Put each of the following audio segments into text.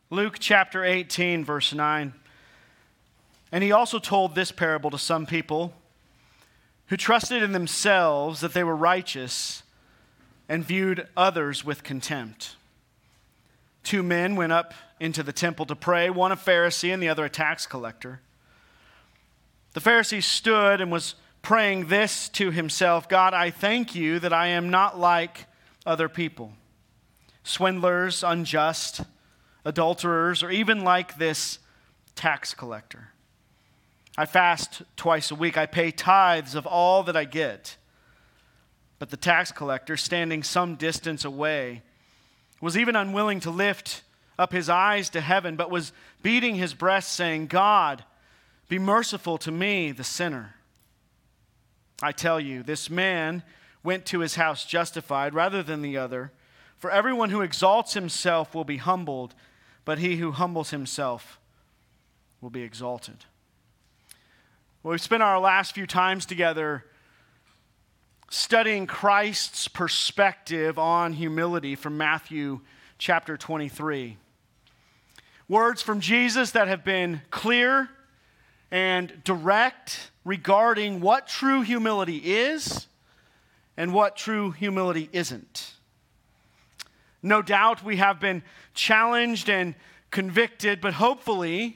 Luke chapter 18, verse 9. And he also told this parable to some people who trusted in themselves that they were righteous and viewed others with contempt. Two men went up into the temple to pray, one a Pharisee and the other a tax collector. The Pharisee stood and was praying this to himself: God, I thank you that I am not like other people, swindlers, unjust, adulterers, or even like this tax collector. I fast twice a week. I pay tithes of all that I get. But the tax collector, standing some distance away, was even unwilling to lift up his eyes to heaven, but was beating his breast, saying, God, be merciful to me, the sinner. I tell you, this man went to his house justified rather than the other. For everyone who exalts himself will be humbled, but he who humbles himself will be exalted. Well, we've spent our last few times together studying Christ's perspective on humility from Matthew chapter 23. Words from Jesus that have been clear and direct regarding what true humility is and what true humility isn't. No doubt we have been challenged and convicted, but hopefully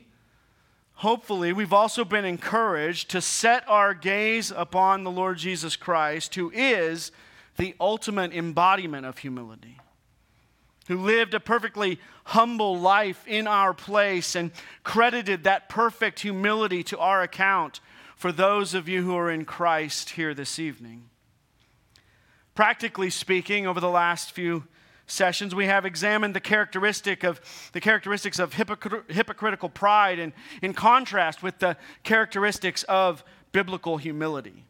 we've also been encouraged to set our gaze upon the Lord Jesus Christ, who is the ultimate embodiment of humility, who lived a perfectly humble life in our place and credited that perfect humility to our account for those of you who are in Christ here this evening. Practically speaking, over the last few sessions, we have examined the characteristics of hypocritical pride and in contrast with the characteristics of biblical humility.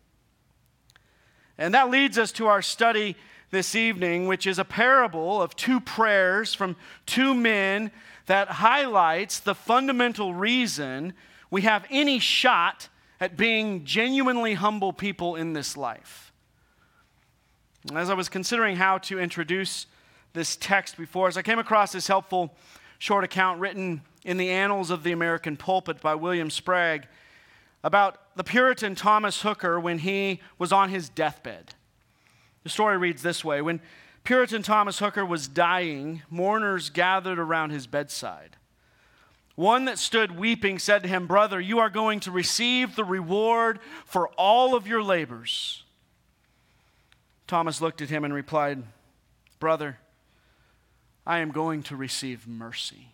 And that leads us to our study this evening, which is a parable of two prayers from two men that highlights the fundamental reason we have any shot at being genuinely humble people in this life. As I was considering how to introduce this text before us, I came across this helpful short account written in the Annals of the American Pulpit by William Sprague about the Puritan Thomas Hooker when he was on his deathbed. The story reads this way: when Puritan Thomas Hooker was dying, mourners gathered around his bedside. One that stood weeping said to him, "Brother, you are going to receive the reward for all of your labors." Thomas looked at him and replied, "Brother, I am going to receive mercy."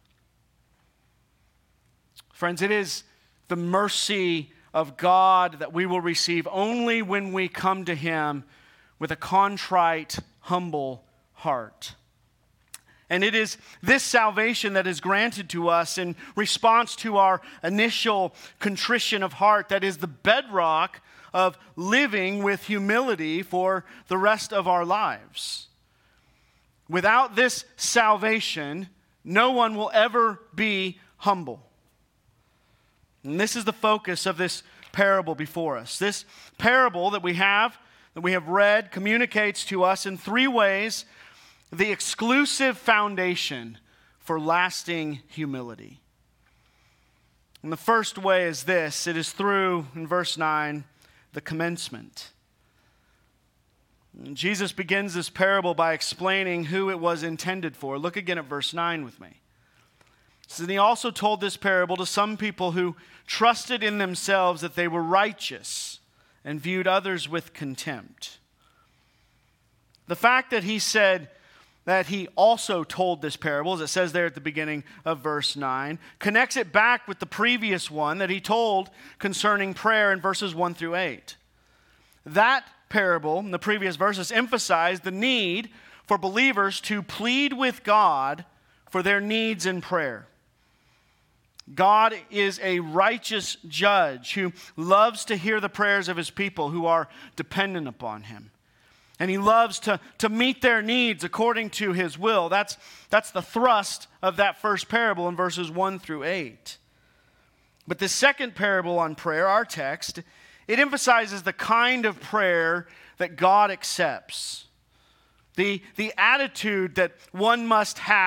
Friends, it is the mercy of God that we will receive only when we come to Him with a contrite, humble heart. And it is this salvation that is granted to us in response to our initial contrition of heart that is the bedrock of living with humility for the rest of our lives. Without this salvation, no one will ever be humble. And this is the focus of this parable before us. This parable that we have read, communicates to us in three ways the exclusive foundation for lasting humility. And the first way is this: it is through, in verse 9, the commencement. And Jesus begins this parable by explaining who it was intended for. Look again at verse 9 with me. It says, "And he also told this parable to some people who trusted in themselves that they were righteous and viewed others with contempt." The fact that he said that he also told this parable, as it says there at the beginning of verse 9, connects it back with the previous one that he told concerning prayer in verses 1 through 8. That parable in the previous verses emphasized the need for believers to plead with God for their needs in prayer. God is a righteous judge who loves to hear the prayers of His people who are dependent upon Him. And He loves to meet their needs according to His will. That's the thrust of that first parable in verses 1 through 8. But the second parable on prayer, our text, it emphasizes the kind of prayer that God accepts. The attitude that one must have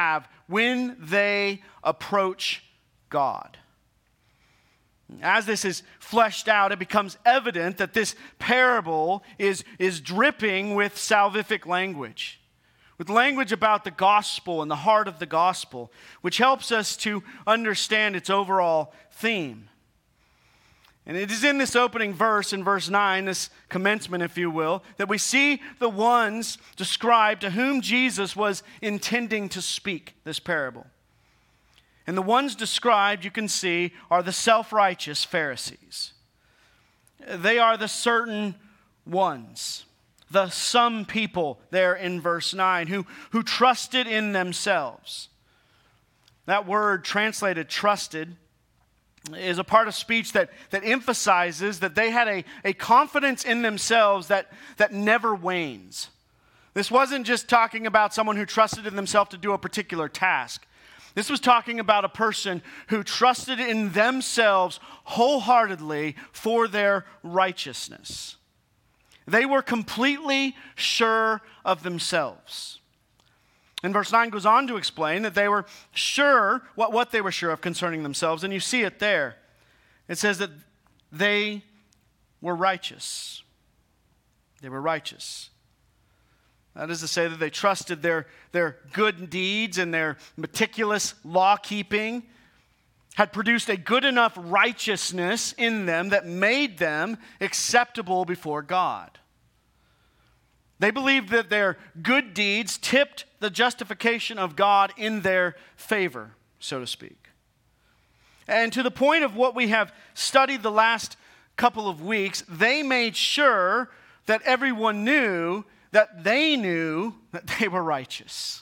when they approach God. As this is fleshed out, it becomes evident that this parable is dripping with salvific language, with language about the gospel and the heart of the gospel, which helps us to understand its overall theme. And it is in this opening verse, in verse 9, this commencement, if you will, that we see the ones described to whom Jesus was intending to speak this parable. And the ones described, you can see, are the self-righteous Pharisees. They are the certain ones, the some people there in verse 9, who trusted in themselves. That word translated trusted is a part of speech that emphasizes that they had a confidence in themselves that never wanes. This wasn't just talking about someone who trusted in themselves to do a particular task. This was talking about a person who trusted in themselves wholeheartedly for their righteousness. They were completely sure of themselves. And verse 9 goes on to explain that they were sure what they were sure of concerning themselves. And you see it there. It says that they were righteous. They were righteous. That is to say that they trusted their good deeds and their meticulous law-keeping had produced a good enough righteousness in them that made them acceptable before God. They believed that their good deeds tipped the justification of God in their favor, so to speak. And to the point of what we have studied the last couple of weeks, they made sure that everyone knew that they were righteous.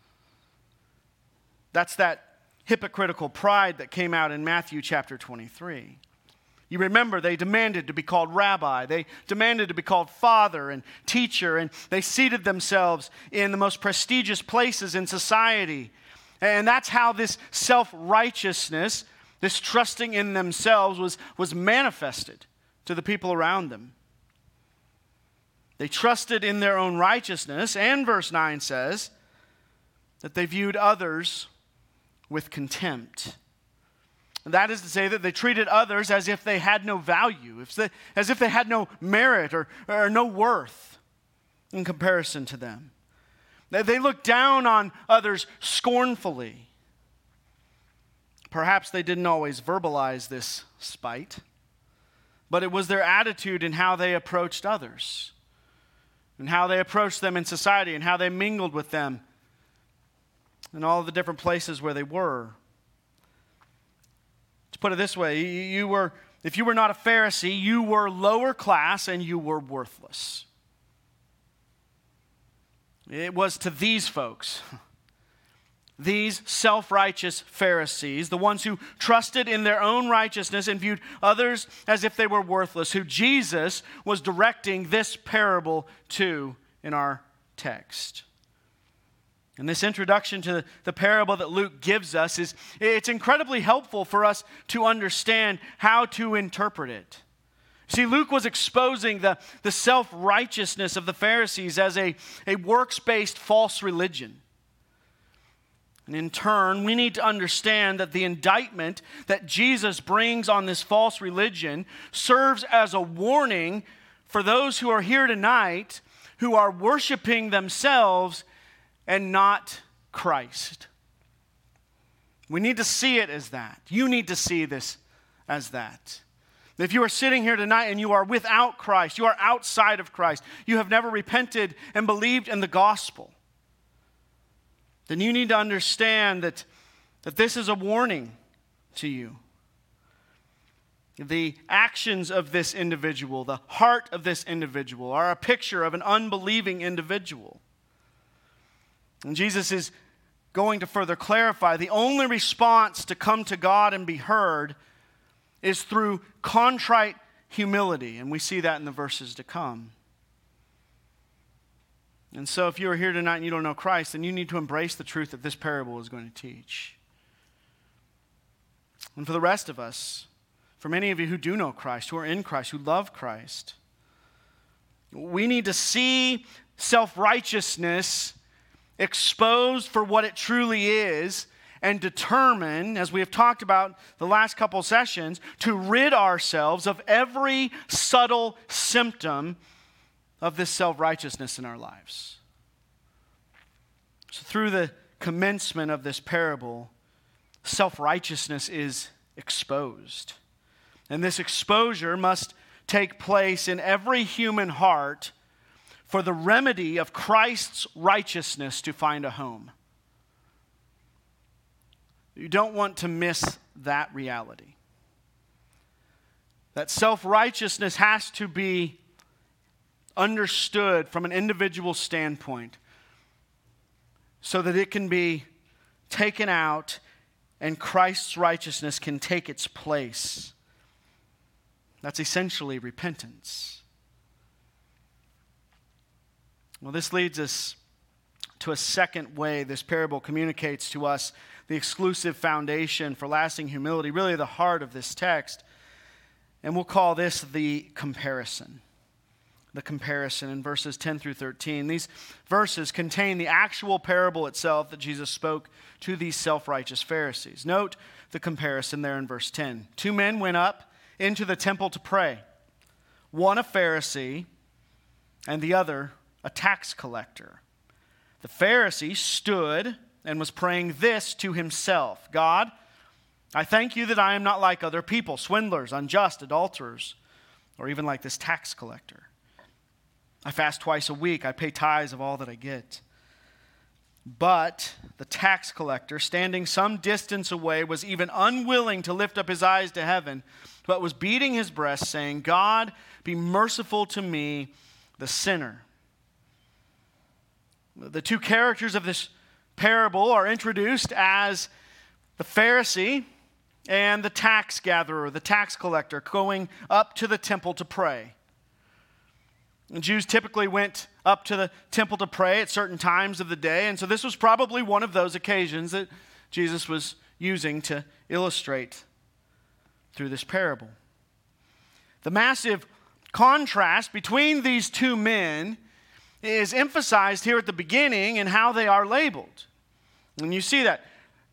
That's that hypocritical pride that came out in Matthew chapter 23. You remember they demanded to be called rabbi. They demanded to be called father and teacher, and they seated themselves in the most prestigious places in society. And that's how this self-righteousness, this trusting in themselves was manifested to the people around them. They trusted in their own righteousness, and verse 9 says that they viewed others with contempt. And that is to say that they treated others as if they had no value, as if they had no merit or no worth in comparison to them. They looked down on others scornfully. Perhaps they didn't always verbalize this spite, but it was their attitude in how they approached others, and how they approached them in society, and how they mingled with them in all the different places where they were. To put it this way, if you were not a Pharisee, you were lower class and you were worthless. It was to these folks, these self-righteous Pharisees, the ones who trusted in their own righteousness and viewed others as if they were worthless, who Jesus was directing this parable to in our text. And this introduction to the parable that Luke gives us it's incredibly helpful for us to understand how to interpret it. See, Luke was exposing the self-righteousness of the Pharisees as a works-based false religion. And in turn, we need to understand that the indictment that Jesus brings on this false religion serves as a warning for those who are here tonight who are worshiping themselves and not Christ. We need to see it as that. You need to see this as that. If you are sitting here tonight and you are without Christ, you are outside of Christ, you have never repented and believed in the gospel, then you need to understand that this is a warning to you. The actions of this individual, the heart of this individual, are a picture of an unbelieving individual. And Jesus is going to further clarify the only response to come to God and be heard is through contrite humility. And we see that in the verses to come. And so if you are here tonight and you don't know Christ, then you need to embrace the truth that this parable is going to teach. And for the rest of us, for many of you who do know Christ, who are in Christ, who love Christ, we need to see self-righteousness exposed for what it truly is, and determine, as we have talked about the last couple sessions, to rid ourselves of every subtle symptom of this self-righteousness in our lives. So through the commencement of this parable, self-righteousness is exposed. And this exposure must take place in every human heart for the remedy of Christ's righteousness to find a home. You don't want to miss that reality. That self-righteousness has to be understood from an individual standpoint so that it can be taken out and Christ's righteousness can take its place. That's essentially repentance. Well, this leads us to a second way this parable communicates to us the exclusive foundation for lasting humility, really the heart of this text. And we'll call this the comparison. The comparison in verses 10 through 13. These verses contain the actual parable itself that Jesus spoke to these self-righteous Pharisees. Note the comparison there in verse 10. 2 men went up into the temple to pray. One a Pharisee and the other a tax collector. The Pharisee stood and was praying this to himself: God, I thank you that I am not like other people, swindlers, unjust, adulterers, or even like this tax collector. I fast twice a week. I pay tithes of all that I get. But the tax collector, standing some distance away, was even unwilling to lift up his eyes to heaven, but was beating his breast, saying, God, be merciful to me, the sinner. The two characters of this parable are introduced as the Pharisee and the tax gatherer, the tax collector, going up to the temple to pray. And Jews typically went up to the temple to pray at certain times of the day, and so this was probably one of those occasions that Jesus was using to illustrate through this parable. The massive contrast between these two men is emphasized here at the beginning in how they are labeled. And you see that.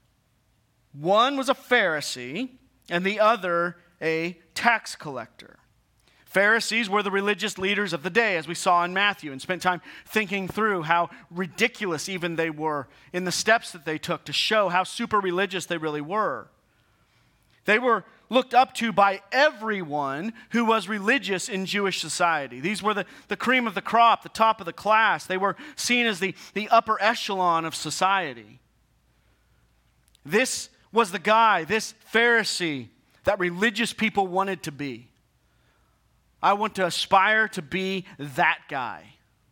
One was a Pharisee and the other a tax collector. Pharisees were the religious leaders of the day, as we saw in Matthew, and spent time thinking through how ridiculous even they were in the steps that they took to show how super religious they really were. They were looked up to by everyone who was religious in Jewish society. These were the cream of the crop, the top of the class. They were seen as the upper echelon of society. This was the guy, this Pharisee, that religious people wanted to be. I want to aspire to be that guy.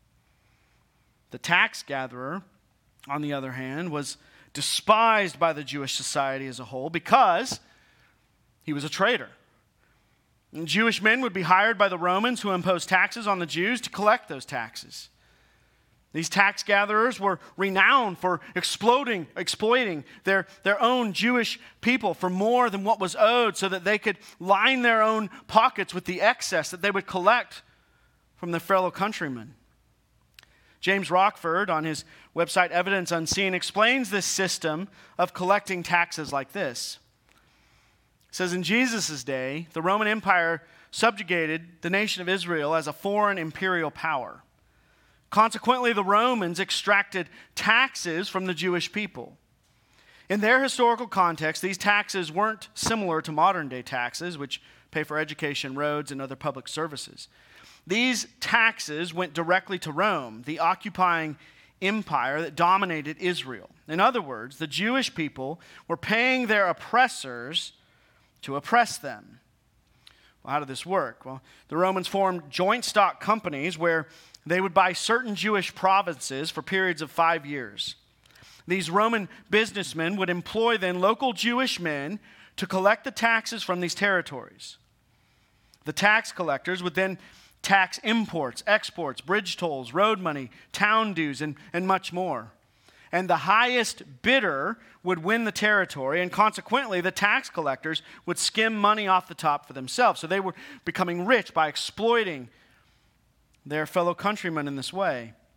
The tax gatherer, on the other hand, was despised by the Jewish society as a whole because he was a traitor. And Jewish men would be hired by the Romans who imposed taxes on the Jews to collect those taxes. These tax gatherers were renowned for exploiting their own Jewish people for more than what was owed so that they could line their own pockets with the excess that they would collect from their fellow countrymen. James Rockford, on his website Evidence Unseen, explains this system of collecting taxes like this. He says, in Jesus' day, the Roman Empire subjugated the nation of Israel as a foreign imperial power. Consequently, the Romans extracted taxes from the Jewish people. In their historical context, these taxes weren't similar to modern-day taxes, which pay for education, roads, and other public services. These taxes went directly to Rome, the occupying empire that dominated Israel. In other words, the Jewish people were paying their oppressors to oppress them. Well, how did this work? Well, the Romans formed joint stock companies where they would buy certain Jewish provinces for periods of 5 years. These Roman businessmen would employ then local Jewish men to collect the taxes from these territories. The tax collectors would then tax imports, exports, bridge tolls, road money, town dues, and much more. And the highest bidder would win the territory, and consequently, the tax collectors would skim money off the top for themselves. So they were becoming rich by exploiting their fellow countrymen in this way.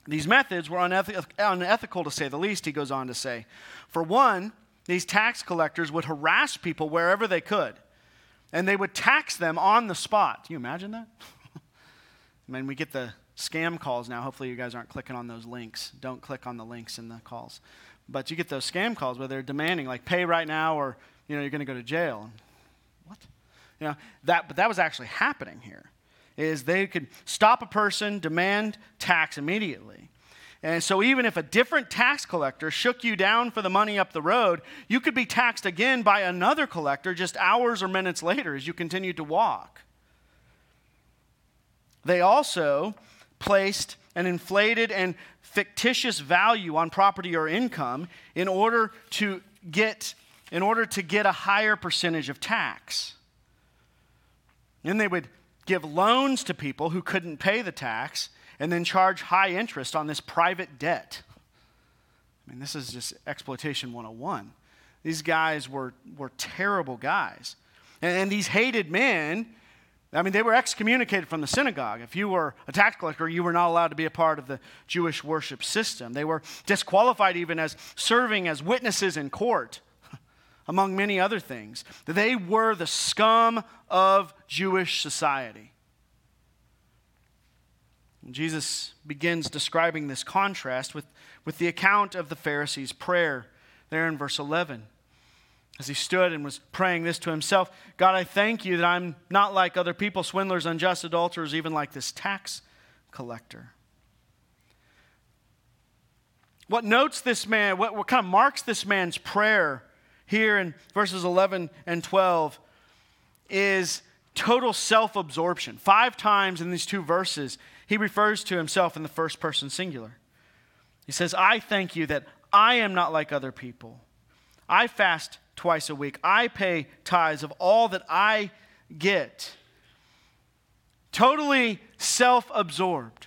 These methods were unethical to say the least, he goes on to say. For one, these tax collectors would harass people wherever they could, and they would tax them on the spot. Can you imagine that? I mean, we get the scam calls now. Hopefully you guys aren't clicking on those links. Don't click on the links in the calls. But you get those scam calls where they're demanding, like, pay right now or, you're going to go to jail. What? But that was actually happening here, is they could stop a person, demand tax immediately. And so even if a different tax collector shook you down for the money up the road, you could be taxed again by another collector just hours or minutes later as you continued to walk. They also placed an inflated and fictitious value on property or income in order to get a higher percentage of tax. Then they would give loans to people who couldn't pay the tax and then charge high interest on this private debt. I mean, this is just exploitation 101. These guys were terrible guys. And these hated men, I mean, they were excommunicated from the synagogue. If you were a tax collector, you were not allowed to be a part of the Jewish worship system. They were disqualified even as serving as witnesses in court, among many other things. They were the scum of Jewish society. Jesus begins describing this contrast with the account of the Pharisees' prayer there in verse 11. As he stood and was praying this to himself, God, I thank you that I'm not like other people, swindlers, unjust, adulterers, even like this tax collector. What notes this man, what kind of marks this man's prayer here in verses 11 and 12 is total self-absorption. 5 times in these 2 verses, he refers to himself in the first person singular. He says, I thank you that I am not like other people. I fast twice a week. I pay tithes of all that I get. Totally self-absorbed.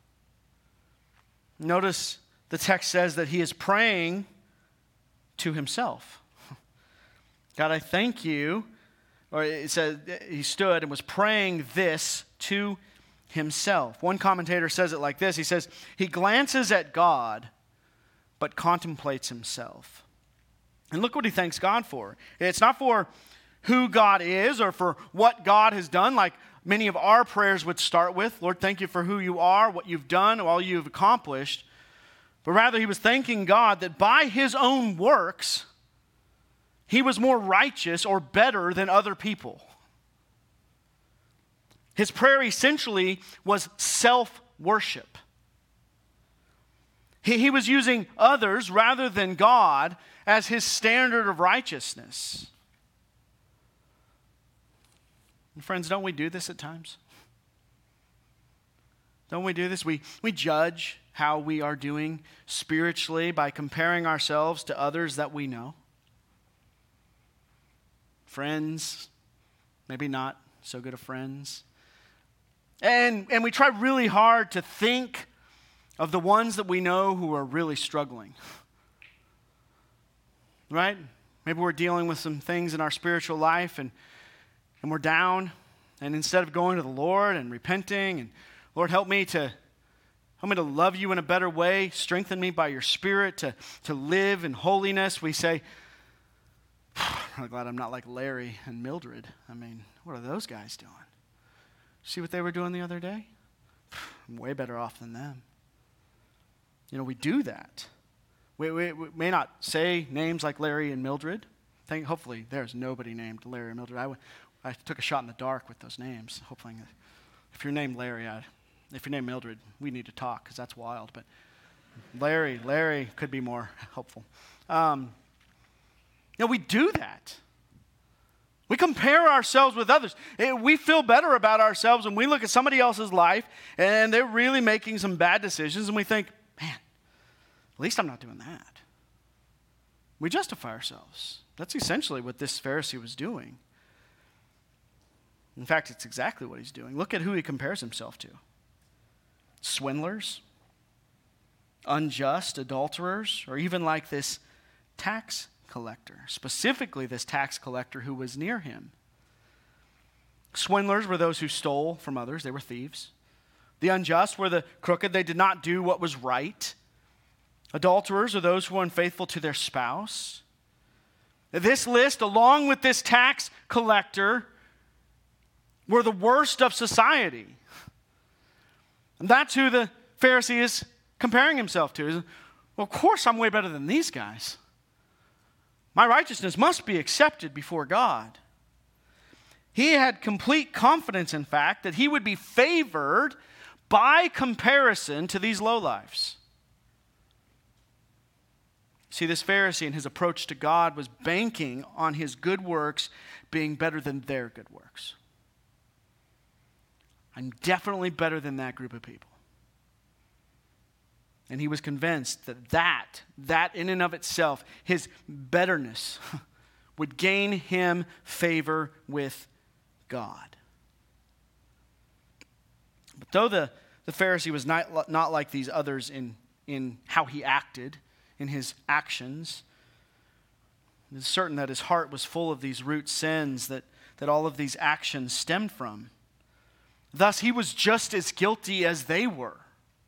Notice the text says that he is praying to himself. God, I thank you. Or it says he stood and was praying this to himself. One commentator says it like this. He says, he glances at God, but contemplates himself. And look what he thanks God for. It's not for who God is or for what God has done, like many of our prayers would start with. Lord, thank you for who you are, what you've done, all you've accomplished. But rather, he was thanking God that by his own works, he was more righteous or better than other people. His prayer essentially was self-worship. He was using others rather than God as his standard of righteousness. And friends, don't we do this at times? Don't we do this? We judge how we are doing spiritually by comparing ourselves to others that we know. Friends, maybe not so good of friends. And we try really hard to think of the ones that we know who are really struggling. Right? Maybe we're dealing with some things in our spiritual life and we're down. And instead of going to the Lord and repenting and, Lord, help me to love you in a better way, strengthen me by your Spirit to live in holiness, we say, I'm glad I'm not like Larry and Mildred. I mean, what are those guys doing? See what they were doing the other day? I'm way better off than them. We do that. We may not say names like Larry and Mildred. Hopefully there's nobody named Larry or Mildred. I took a shot in the dark with those names. Hopefully, if you're named Larry, if you're named Mildred, we need to talk because that's wild. But Larry could be more helpful. We do that. We compare ourselves with others. We feel better about ourselves when we look at somebody else's life and they're really making some bad decisions and we think, man, at least I'm not doing that. We justify ourselves. That's essentially what this Pharisee was doing. In fact, it's exactly what he's doing. Look at who he compares himself to. Swindlers, unjust, adulterers, or even like this tax collector, specifically this tax collector who was near him. Swindlers were those who stole from others. They were thieves. The unjust were the crooked. They did not do what was right. Adulterers are those who are unfaithful to their spouse. This list, along with this tax collector, were the worst of society. And that's who the Pharisee is comparing himself to. Well, of course, I'm way better than these guys. My righteousness must be accepted before God. He had complete confidence, in fact, that he would be favored by comparison to these lowlifes. See, this Pharisee in his approach to God was banking on his good works being better than their good works. I'm definitely better than that group of people. And he was convinced that in and of itself, his betterness would gain him favor with God. But though the Pharisee was not like these others in how he acted, in his actions, it is certain that his heart was full of these root sins that all of these actions stemmed from. Thus, he was just as guilty as they were.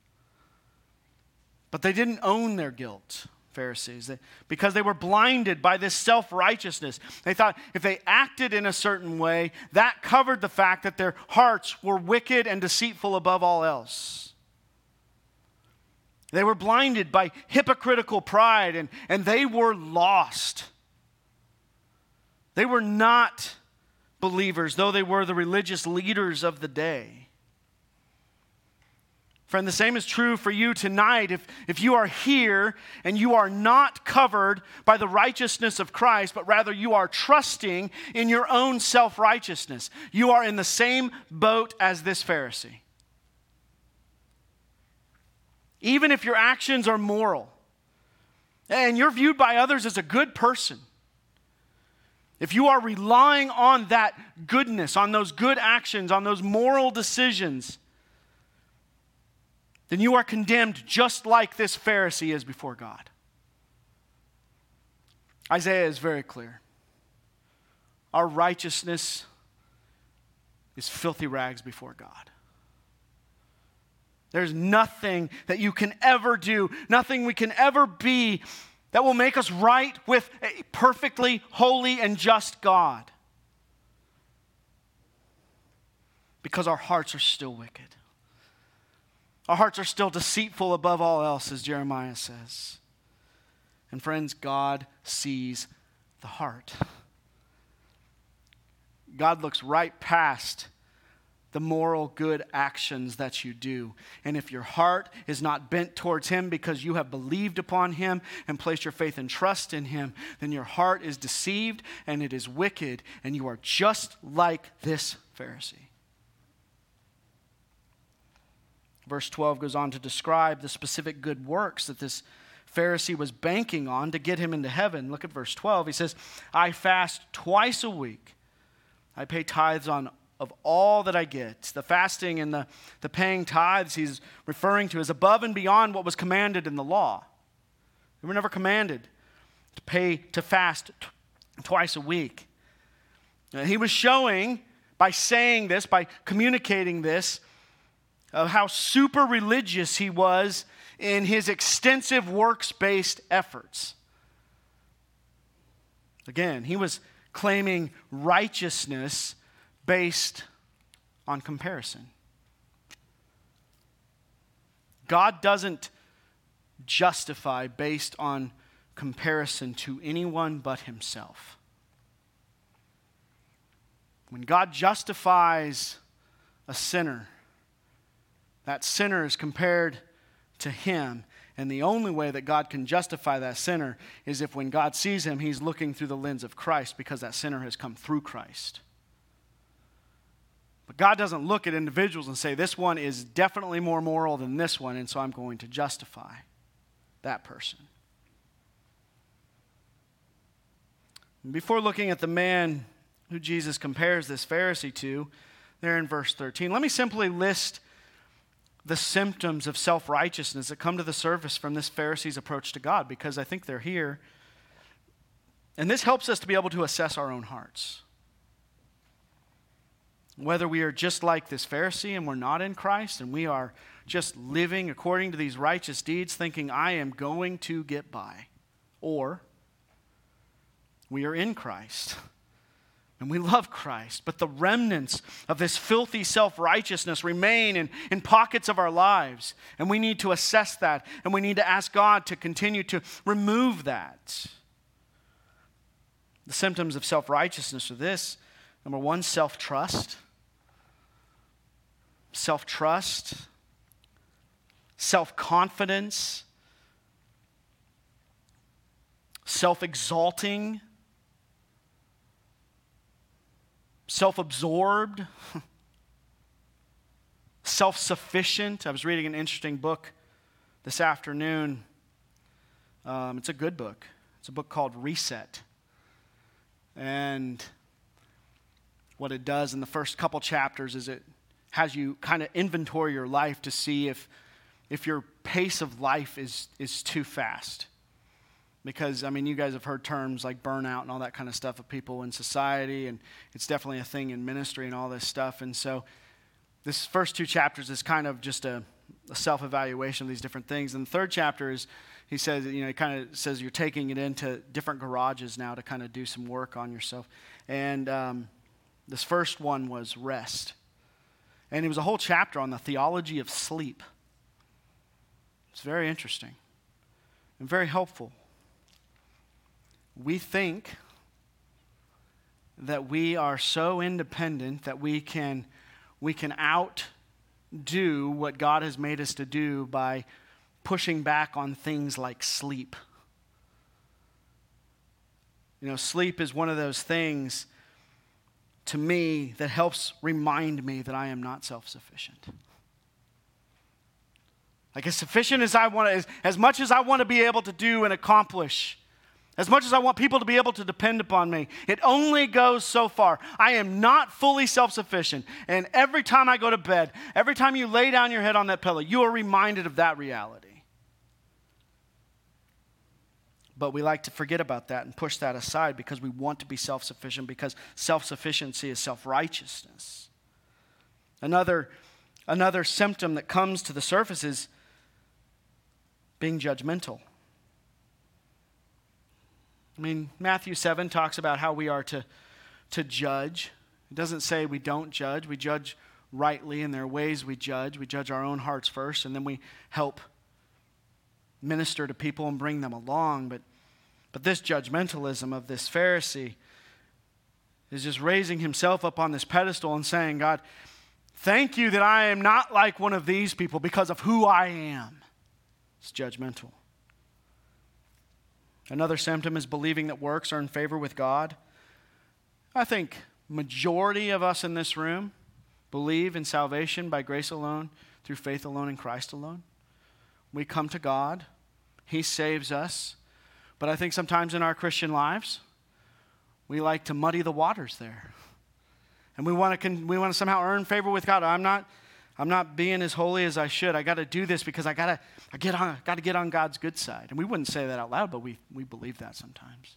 But they didn't own their guilt, Pharisees, because they were blinded by this self-righteousness. They thought if they acted in a certain way, that covered the fact that their hearts were wicked and deceitful above all else. They were blinded by hypocritical pride, and they were lost. They were not believers, though they were the religious leaders of the day. Friend, the same is true for you tonight. If you are here and you are not covered by the righteousness of Christ, but rather you are trusting in your own self-righteousness, you are in the same boat as this Pharisee. Even if your actions are moral and you're viewed by others as a good person, if you are relying on that goodness, on those good actions, on those moral decisions, then you are condemned just like this Pharisee is before God. Isaiah is very clear. Our righteousness is filthy rags before God. There's nothing that you can ever do, nothing we can ever be that will make us right with a perfectly holy and just God. Because our hearts are still wicked. Our hearts are still deceitful above all else, as Jeremiah says. And friends, God sees the heart. God looks right past the moral good actions that you do. And if your heart is not bent towards Him because you have believed upon Him and placed your faith and trust in Him, then your heart is deceived and it is wicked, and you are just like this Pharisee. Verse 12 goes on to describe the specific good works that this Pharisee was banking on to get him into heaven. Look at verse 12. He says, I fast twice a week. I pay tithes of all that I get. The fasting and the paying tithes he's referring to is above and beyond what was commanded in the law. We were never commanded to fast twice a week. He was showing by saying this, by communicating this, of how super religious he was in his extensive works-based efforts. Again, he was claiming righteousness based on comparison. God doesn't justify based on comparison to anyone but Himself. When God justifies a sinner, that sinner is compared to Him. And the only way that God can justify that sinner is if when God sees him, He's looking through the lens of Christ, because that sinner has come through Christ. But God doesn't look at individuals and say, this one is definitely more moral than this one, and so I'm going to justify that person. Before looking at the man who Jesus compares this Pharisee to, there in verse 13, let me simply list the symptoms of self-righteousness that come to the surface from this Pharisee's approach to God, because I think they're here. And this helps us to be able to assess our own hearts. whether we are just like this Pharisee and we're not in Christ and we are just living according to these righteous deeds thinking I am going to get by, or we are in Christ and we love Christ, but the remnants of this filthy self-righteousness remain in pockets of our lives, and we need to assess that, and we need to ask God to continue to remove that. The symptoms of self-righteousness are this. Number one, self-trust. Self-trust. Self-confidence. Self-exalting. Self-absorbed. Self-sufficient. I was reading an interesting book this afternoon. It's a good book. It's a book called Reset. And what it does in the first couple chapters is it has you kind of inventory your life to see if your pace of life is too fast. Because, I mean, you guys have heard terms like burnout and all that kind of stuff of people in society, and it's definitely a thing in ministry and all this stuff. And so this first two chapters is kind of just a self-evaluation of these different things. And the third chapter is, he says, he kind of says you're taking it into different garages now to kind of do some work on yourself. And this first one was rest. And it was a whole chapter on the theology of sleep. It's very interesting and very helpful. We think that we are so independent that we can outdo what God has made us to do by pushing back on things like sleep. Sleep is one of those things to me that helps remind me that I am not self-sufficient. Like as sufficient as I want to, as much as I want to be able to do and accomplish, as much as I want people to be able to depend upon me, it only goes so far. I am not fully self-sufficient. And every time I go to bed, every time you lay down your head on that pillow, you are reminded of that reality. But we like to forget about that and push that aside because we want to be self-sufficient, because self-sufficiency is self-righteousness. Another symptom that comes to the surface is being judgmental. I mean, Matthew 7 talks about how we are to judge. It doesn't say we don't judge. We judge rightly, and there are ways we judge. We judge our own hearts first, and then we help minister to people and bring them along. But this judgmentalism of this Pharisee is just raising himself up on this pedestal and saying, God, thank you that I am not like one of these people because of who I am. It's judgmental. Another symptom is believing that works are in favor with God. I think majority of us in this room believe in salvation by grace alone, through faith alone, in Christ alone. We come to God. He saves us. But I think sometimes in our Christian lives, we like to muddy the waters there. And we want to somehow earn favor with God. I'm not being as holy as I should. I got to do this because I got to get on God's good side. And we wouldn't say that out loud, but we believe that sometimes.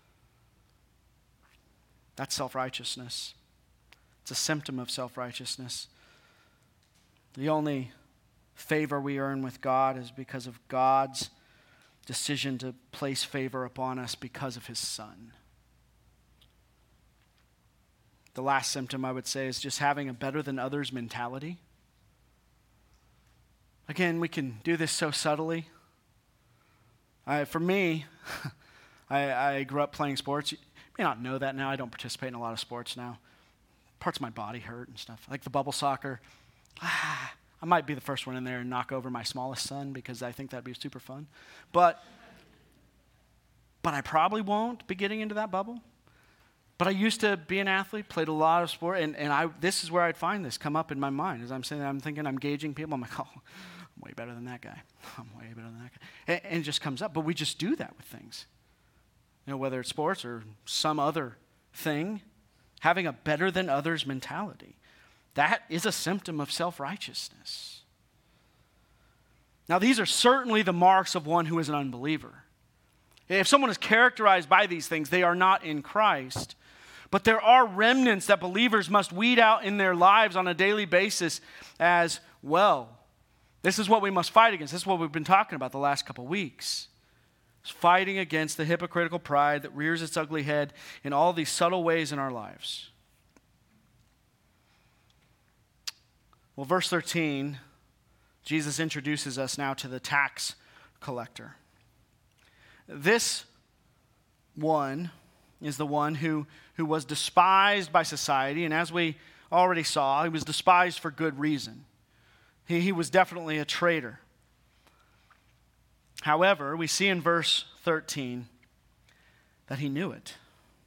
That's self-righteousness. It's a symptom of self-righteousness. The only favor we earn with God is because of God's decision to place favor upon us because of his Son. The last symptom I would say is just having a better than others mentality. Again, we can do this so subtly. For me, I grew up playing sports. You may not know that now. I don't participate in a lot of sports now. Parts of my body hurt and stuff. Like the bubble soccer. I might be the first one in there and knock over my smallest son because I think that'd be super fun. But I probably won't be getting into that bubble. But I used to be an athlete, played a lot of sport, and this is where I'd find this come up in my mind. As I'm saying that, I'm thinking, I'm gauging people. I'm like, oh, I'm way better than that guy. I'm way better than that guy. And it just comes up. But we just do that with things. Whether it's sports or some other thing, having a better than others mentality. That is a symptom of self-righteousness. Now, these are certainly the marks of one who is an unbeliever. If someone is characterized by these things, they are not in Christ. But there are remnants that believers must weed out in their lives on a daily basis as well. This is what we must fight against. This is what we've been talking about the last couple weeks. It's fighting against the hypocritical pride that rears its ugly head in all these subtle ways in our lives. Well, verse 13, Jesus introduces us now to the tax collector. This one is the one who was despised by society, and as we already saw, he was despised for good reason. He was definitely a traitor. However, we see in verse 13 that he knew it.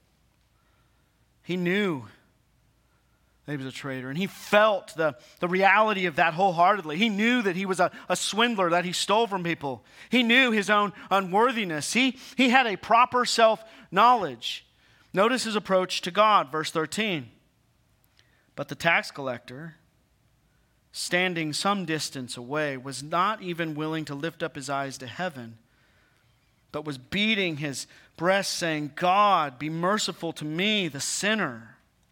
He knew that he was a traitor, and he felt the reality of that wholeheartedly. He knew that he was a swindler, that he stole from people. He knew his own unworthiness. He had a proper self-knowledge. Notice his approach to God, verse 13. But the tax collector, standing some distance away, was not even willing to lift up his eyes to heaven, but was beating his breast, saying, God, be merciful to me, the sinner.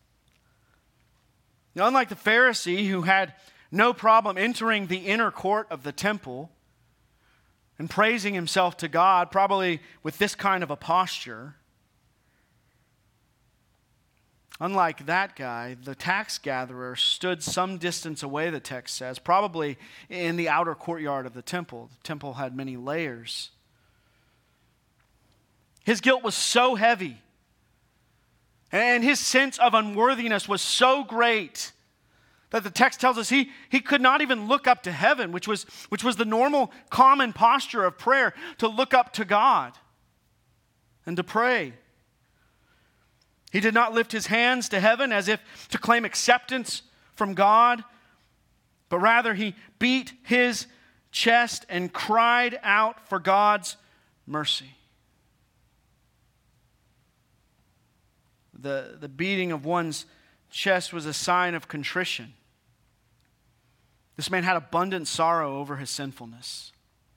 Now, unlike the Pharisee, who had no problem entering the inner court of the temple and praising himself to God, probably with this kind of a posture, unlike that guy, the tax gatherer stood some distance away, the text says, probably in the outer courtyard of the temple. The temple had many layers. His guilt was so heavy, and his sense of unworthiness was so great that the text tells us he could not even look up to heaven, which was the normal, common posture of prayer, to look up to God and to pray. He did not lift his hands to heaven as if to claim acceptance from God, but rather he beat his chest and cried out for God's mercy. The beating of one's chest was a sign of contrition. This man had abundant sorrow over his sinfulness.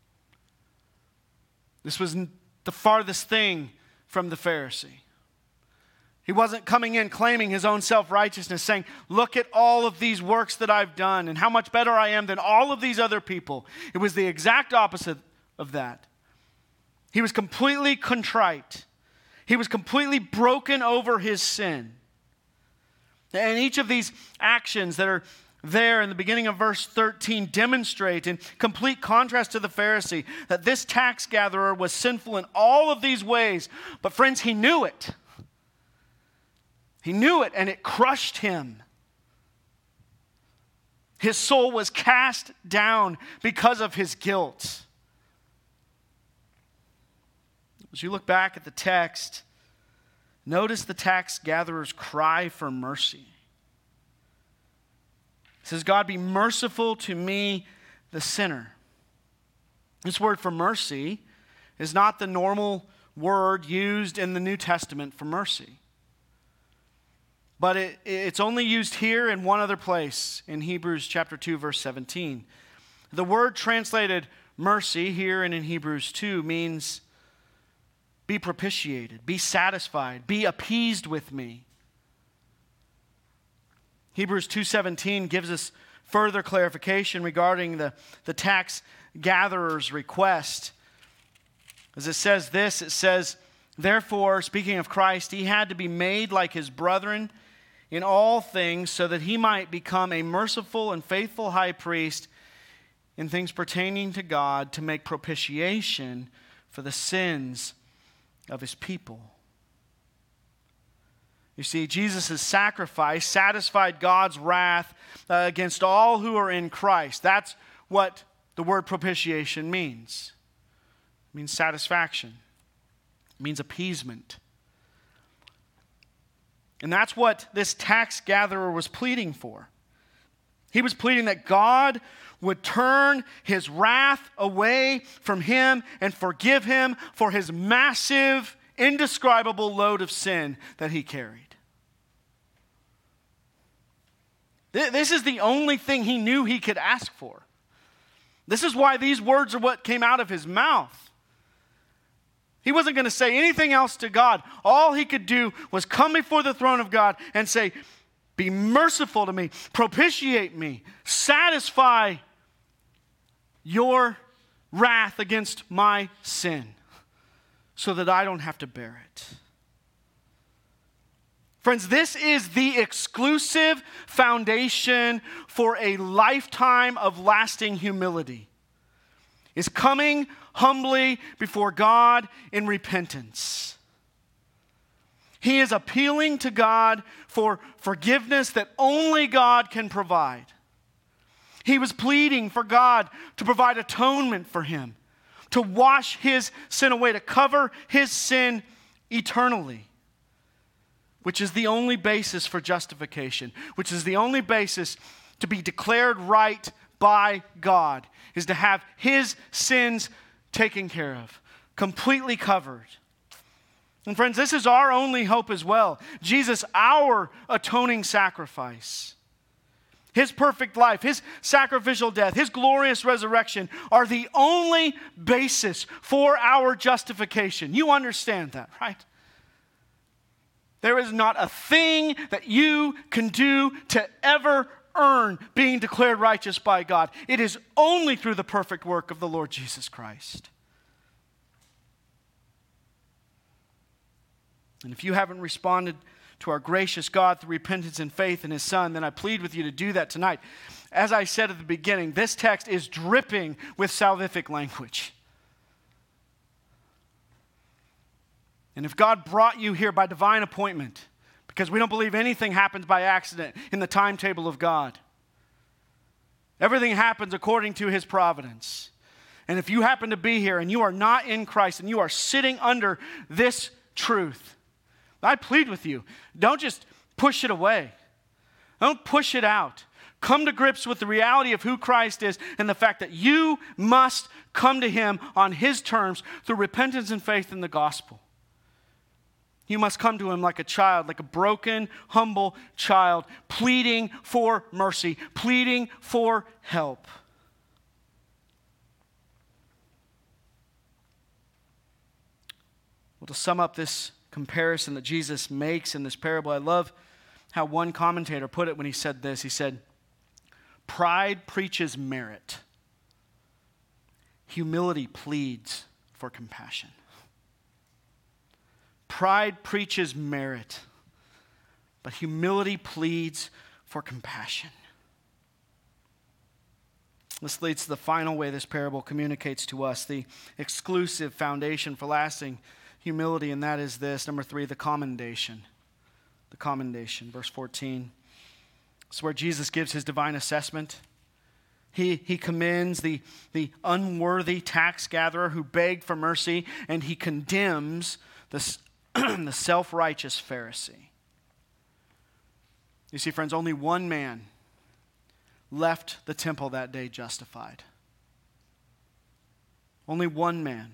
This was the farthest thing from the Pharisee. He wasn't coming in claiming his own self-righteousness, saying, look at all of these works that I've done and how much better I am than all of these other people. It was the exact opposite of that. He was completely contrite. He was completely broken over his sin. And each of these actions that are there in the beginning of verse 13 demonstrate, in complete contrast to the Pharisee, that this tax gatherer was sinful in all of these ways. But friends, he knew it. He knew it, and it crushed him. His soul was cast down because of his guilt. As you look back at the text, notice the tax gatherer's cry for mercy. It says, God, be merciful to me, the sinner. This word for mercy is not the normal word used in the New Testament for mercy. But it's only used here in one other place, in Hebrews chapter 2, verse 17. The word translated mercy here and in Hebrews 2 means be propitiated, be satisfied, be appeased with me. Hebrews 2:17 gives us further clarification regarding the tax gatherer's request. As it says this, it says, therefore, speaking of Christ, he had to be made like his brethren in all things, so that he might become a merciful and faithful high priest in things pertaining to God, to make propitiation for the sins of his people. You see, Jesus' sacrifice satisfied God's wrath against all who are in Christ. That's what the word propitiation means. It means satisfaction. It means appeasement. And that's what this tax gatherer was pleading for. He was pleading that God would turn his wrath away from him and forgive him for his massive, indescribable load of sin that he carried. This is the only thing he knew he could ask for. This is why these words are what came out of his mouth. He wasn't going to say anything else to God. All he could do was come before the throne of God and say, be merciful to me, propitiate me, satisfy your wrath against my sin so that I don't have to bear it. Friends, this is the exclusive foundation for a lifetime of lasting humility. Is coming humbly before God in repentance. He is appealing to God for forgiveness that only God can provide. He was pleading for God to provide atonement for him, to wash his sin away, to cover his sin eternally, which is the only basis for justification, which is the only basis to be declared right by God, is to have his sins taken care of, completely covered. And friends, this is our only hope as well. Jesus, our atoning sacrifice, his perfect life, his sacrificial death, his glorious resurrection are the only basis for our justification. You understand that, right? There is not a thing that you can do to ever earn being declared righteous by God. It is only through the perfect work of the Lord Jesus Christ. And if you haven't responded to our gracious God through repentance and faith in his Son, then I plead with you to do that tonight. As I said at the beginning, this text is dripping with salvific language. And if God brought you here by divine appointment, because we don't believe anything happens by accident in the timetable of God. Everything happens according to his providence. And if you happen to be here and you are not in Christ and you are sitting under this truth, I plead with you, don't just push it away. Don't push it out. Come to grips with the reality of who Christ is and the fact that you must come to him on his terms through repentance and faith in the gospel. You must come to him like a child, like a broken, humble child, pleading for mercy, pleading for help. Well, to sum up this comparison that Jesus makes in this parable, I love how one commentator put it when he said this. He said, pride preaches merit. Humility pleads for compassion. Pride preaches merit, but humility pleads for compassion. This leads to the final way this parable communicates to us the exclusive foundation for lasting humility, and that is this. Number 3, the commendation. The commendation, verse 14. It's where Jesus gives his divine assessment. He commends the unworthy tax gatherer who begged for mercy, and he condemns the self-righteous Pharisee. You see, friends, only one man left the temple that day justified. Only one man.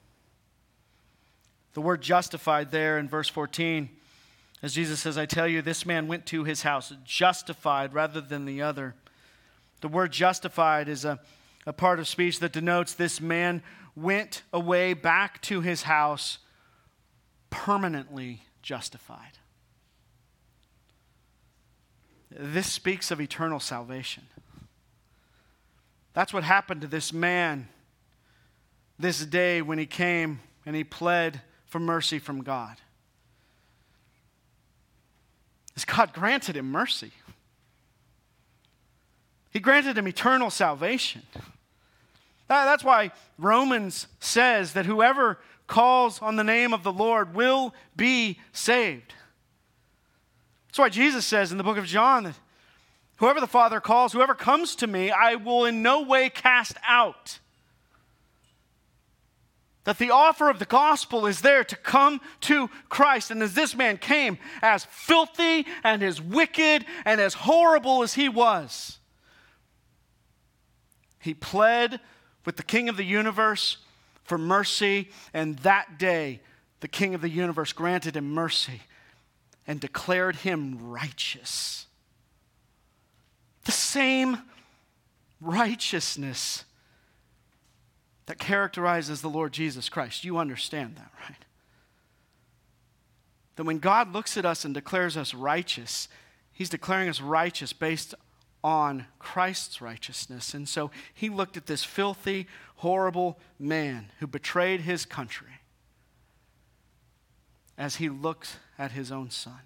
The word justified there in verse 14, as Jesus says, I tell you, this man went to his house justified rather than the other. The word justified is a part of speech that denotes this man went away back to his house permanently justified. This speaks of eternal salvation. That's what happened to this man this day when he came and he pled for mercy from God. As God granted him mercy. He granted him eternal salvation. That's why Romans says that whoever calls on the name of the Lord will be saved. That's why Jesus says in the book of John that whoever the Father calls, whoever comes to me, I will in no way cast out. That the offer of the gospel is there to come to Christ. And as this man came, as filthy and as wicked and as horrible as he was, he pled with the King of the universe for mercy, and that day the King of the universe granted him mercy and declared him righteous. The same righteousness that characterizes the Lord Jesus Christ. You understand that, right? That when God looks at us and declares us righteous, he's declaring us righteous based on Christ's righteousness. And so he looked at this filthy, horrible man who betrayed his country as he looked at his own son.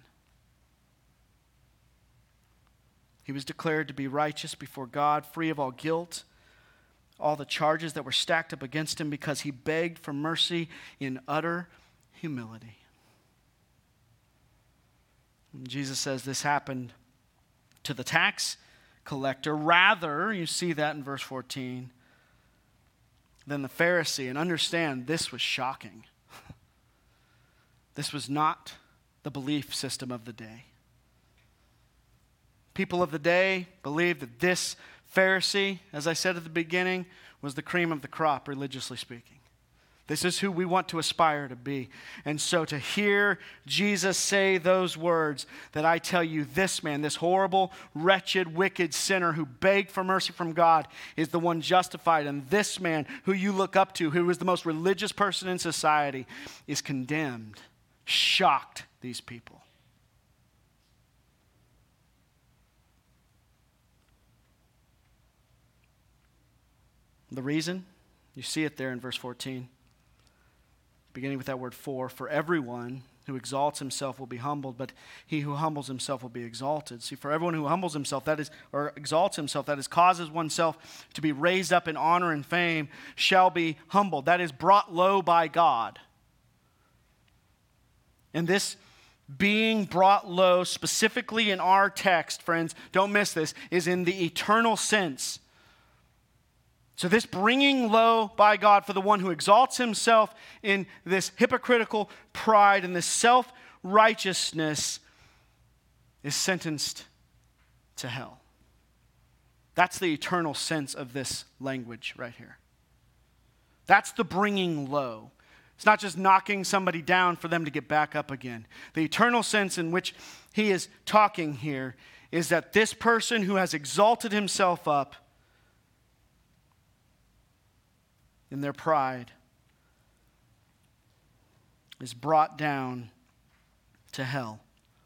He was declared to be righteous before God, free of all guilt, all the charges that were stacked up against him, because he begged for mercy in utter humility. And Jesus says this happened to the tax collector. Rather, you see that in verse 14, than the Pharisee. And understand, this was shocking. This was not the belief system of the day. People of the day believed that this Pharisee, as I said at the beginning, was the cream of the crop, religiously speaking. This is who we want to aspire to be. And so to hear Jesus say those words, that I tell you, this man, this horrible, wretched, wicked sinner who begged for mercy from God, is the one justified. And this man who you look up to, who is the most religious person in society, is condemned, shocked these people. The reason? You see it there in verse 14. Beginning with that word for everyone who exalts himself will be humbled, but he who humbles himself will be exalted. See, for everyone who humbles himself, that is, or exalts himself, that is, causes oneself to be raised up in honor and fame, shall be humbled. That is, brought low by God. And this being brought low, specifically in our text, friends, don't miss this, is in the eternal sense. So this bringing low by God for the one who exalts himself in this hypocritical pride and this self-righteousness is sentenced to hell. That's the eternal sense of this language right here. That's the bringing low. It's not just knocking somebody down for them to get back up again. The eternal sense in which he is talking here is that this person who has exalted himself up in their pride is brought down to hell.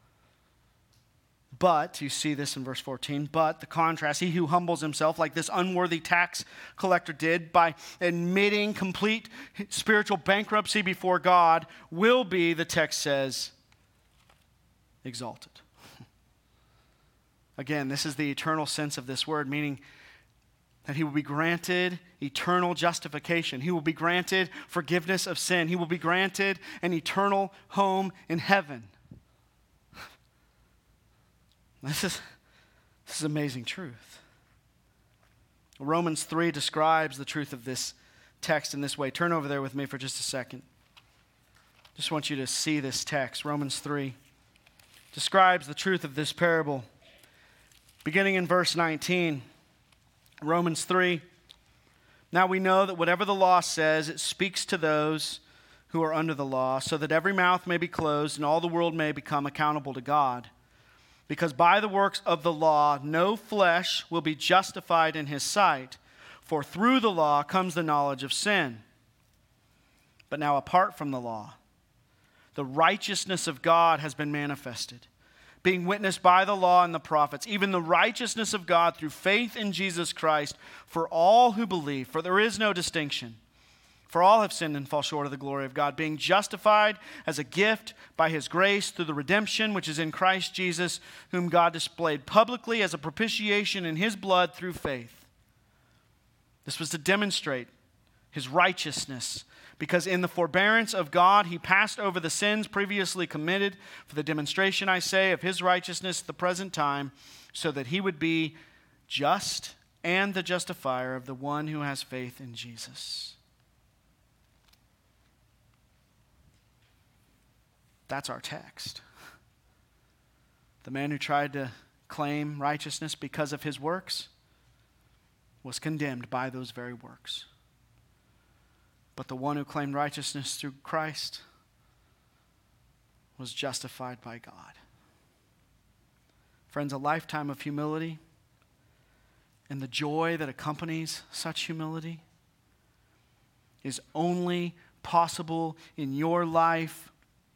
But, you see this in verse 14, but the contrast, he who humbles himself like this unworthy tax collector did by admitting complete spiritual bankruptcy before God will be, the text says, exalted. Again, this is the eternal sense of this word, meaning that he will be granted eternal justification. He will be granted forgiveness of sin. He will be granted an eternal home in heaven. This is amazing truth. Romans 3 describes the truth of this text in this way. Turn over there with me for just a second. Just want you to see this text. Romans 3 describes the truth of this parable. Beginning in verse 19. Romans 3, now we know that whatever the law says, it speaks to those who are under the law, so that every mouth may be closed and all the world may become accountable to God. Because by the works of the law, no flesh will be justified in his sight, for through the law comes the knowledge of sin. But now apart from the law, the righteousness of God has been manifested, being witnessed by the law and the prophets, even the righteousness of God through faith in Jesus Christ for all who believe. For there is no distinction. For all have sinned and fall short of the glory of God, being justified as a gift by his grace through the redemption which is in Christ Jesus, whom God displayed publicly as a propitiation in his blood through faith. This was to demonstrate his righteousness, because in the forbearance of God, he passed over the sins previously committed for the demonstration, I say, of his righteousness at the present time, so that he would be just and the justifier of the one who has faith in Jesus. That's our text. The man who tried to claim righteousness because of his works was condemned by those very works. But the one who claimed righteousness through Christ was justified by God. Friends, a lifetime of humility and the joy that accompanies such humility is only possible in your life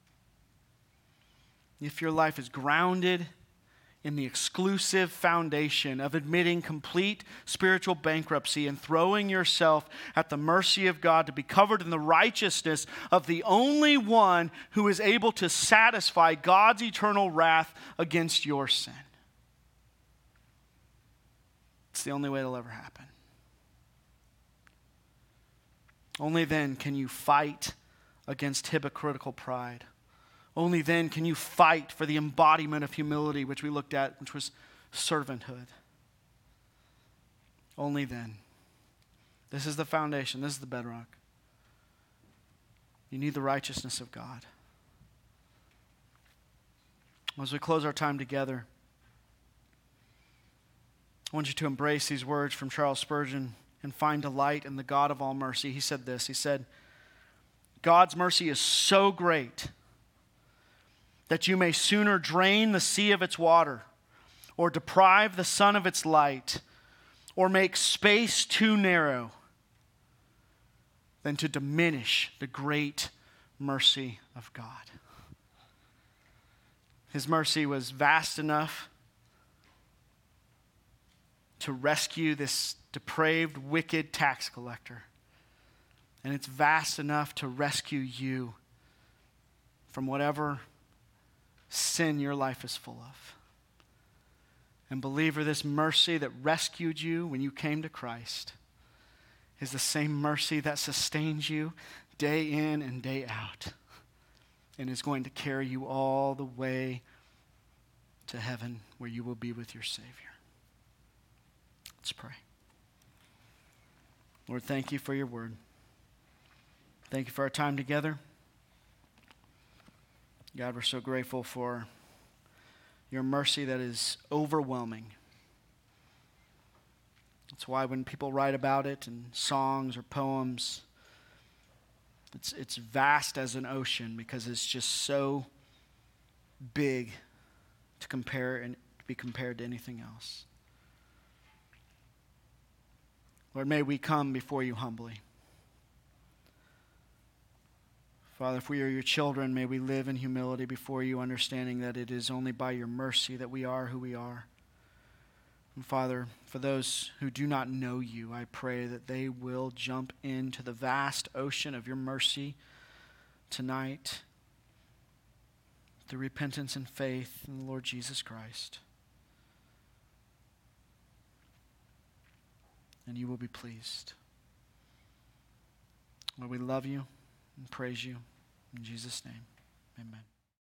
if your life is grounded in the exclusive foundation of admitting complete spiritual bankruptcy and throwing yourself at the mercy of God to be covered in the righteousness of the only one who is able to satisfy God's eternal wrath against your sin. It's the only way it'll ever happen. Only then can you fight against hypocritical pride. Only then can you fight for the embodiment of humility, which we looked at, which was servanthood. Only then. This is the foundation. This is the bedrock. You need the righteousness of God. As we close our time together, I want you to embrace these words from Charles Spurgeon and find delight in the God of all mercy. He said this. He said, God's mercy is so great that you may sooner drain the sea of its water, or deprive the sun of its light, or make space too narrow, than to diminish the great mercy of God. His mercy was vast enough to rescue this depraved, wicked tax collector. And it's vast enough to rescue you from whatever sin your life is full of. And believer, this mercy that rescued you when you came to Christ is the same mercy that sustains you day in and day out and is going to carry you all the way to heaven where you will be with your Savior. Let's pray. Lord, thank you for your word. Thank you for our time together. God, we're so grateful for your mercy that is overwhelming. That's why when people write about it in songs or poems, it's vast as an ocean because it's just so big to compare and to be compared to anything else. Lord, may we come before you humbly. Father, if we are your children, may we live in humility before you, understanding that it is only by your mercy that we are who we are. And Father, for those who do not know you, I pray that they will jump into the vast ocean of your mercy tonight through repentance and faith in the Lord Jesus Christ. And you will be pleased. Lord, we love you and praise you. In Jesus' name, amen.